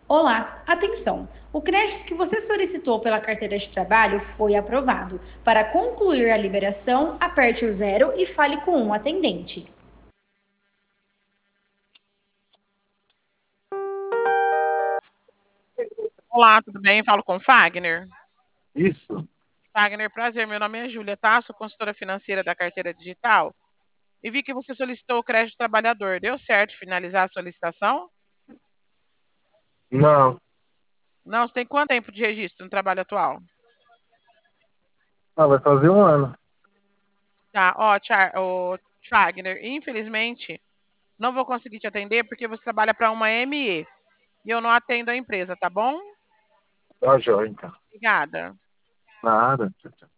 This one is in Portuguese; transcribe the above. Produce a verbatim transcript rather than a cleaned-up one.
Olá, atenção! O crédito que você solicitou pela carteira de trabalho foi aprovado. Para concluir a liberação, aperte o zero e fale com um atendente. Olá, tudo bem? Falo com o Fagner. Isso? Fagner, prazer. Meu nome é Júlia, tá? Sou consultora financeira da carteira digital. E vi que você solicitou o crédito trabalhador. Deu certo finalizar a solicitação? Não. Não, você tem quanto tempo de registro no trabalho atual? Ah, vai fazer um ano. Tá, ó, Char, ô, Fagner, infelizmente, não vou conseguir te atender porque você trabalha para uma M E e eu não atendo a empresa, tá bom? Tá, joia, então. Obrigada. Nada.